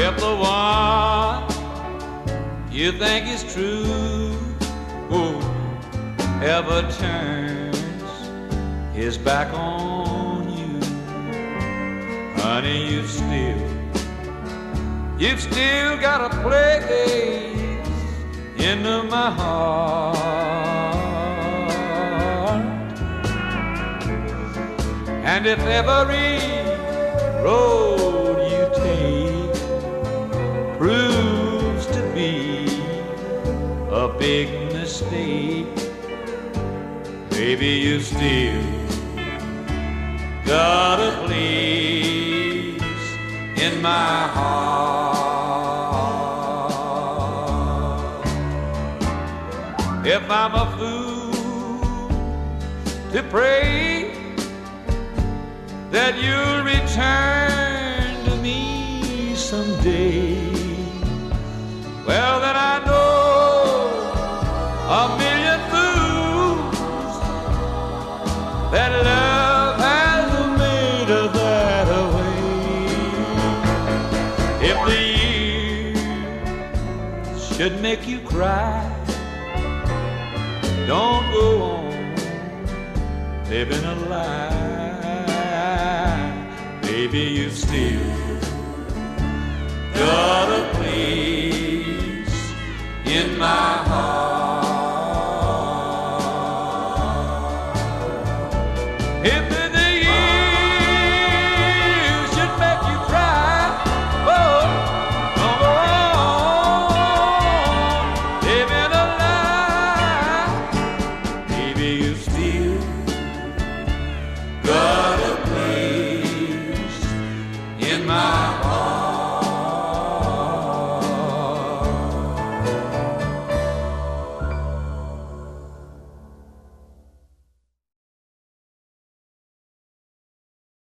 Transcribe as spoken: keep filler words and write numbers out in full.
If the one you think is true oh, ever turns his back on you, honey, you've still, you've still got a place into my heart. And if every road you take proves to be a big mistake, baby, you still got a place in my heart. If I'm a fool to pray that you'll return to me someday, well, then I know a million fools that love has made her that way. If the years should make you cry, don't go on living a lie. Baby, you've still got a place in my heart.